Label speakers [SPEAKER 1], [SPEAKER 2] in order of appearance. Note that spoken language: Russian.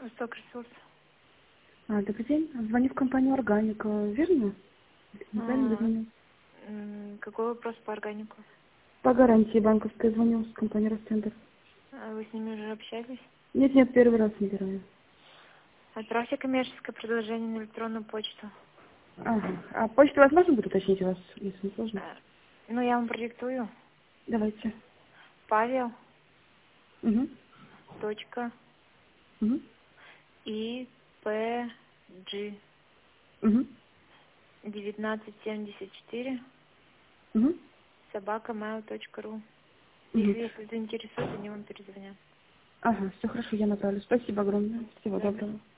[SPEAKER 1] Восток ресурс.
[SPEAKER 2] Добрый день. Звоню в компанию «Органика». Верно? Неправильно звоню?
[SPEAKER 1] Какой вопрос по органику?
[SPEAKER 2] По гарантии банковской звоню с компании «Ростендер».
[SPEAKER 1] Вы с ними уже общались?
[SPEAKER 2] Нет, первый раз набираю.
[SPEAKER 1] Отправьте коммерческое предложение на электронную почту.
[SPEAKER 2] Ага. А почту возможно будет уточнить у вас, если не сложно?
[SPEAKER 1] Ну, я вам продиктую.
[SPEAKER 2] Давайте.
[SPEAKER 1] Павел.
[SPEAKER 2] Угу.
[SPEAKER 1] Точка.
[SPEAKER 2] Угу.
[SPEAKER 1] И. П. G.
[SPEAKER 2] Угу.
[SPEAKER 1] 1974.
[SPEAKER 2] Угу.
[SPEAKER 1] @mail.ru.
[SPEAKER 2] Угу.
[SPEAKER 1] Если заинтересует, они вам перезвонят.
[SPEAKER 2] Ага, все хорошо, я направлю. Спасибо огромное. Всего
[SPEAKER 1] Да.
[SPEAKER 2] доброго.